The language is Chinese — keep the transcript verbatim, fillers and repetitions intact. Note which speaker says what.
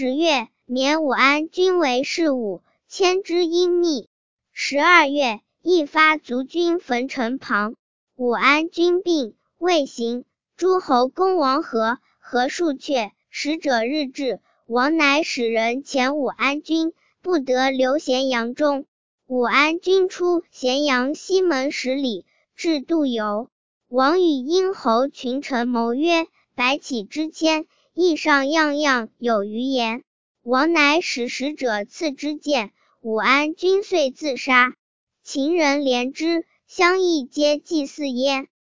Speaker 1: 十月，免武安君为事务，迁之阴密。十二月，一发卒军焚城旁。武安君病，未行。诸侯攻王和，和数阙，使者日至，王乃使人遣武安君，不得留咸阳中。武安君出咸阳西门十里，至杜游。王与殷侯群臣谋曰：白起之迁，义上样样有余言。王乃使使者赐之剑，武安君遂自杀。秦人怜之，相邑皆祭祀焉。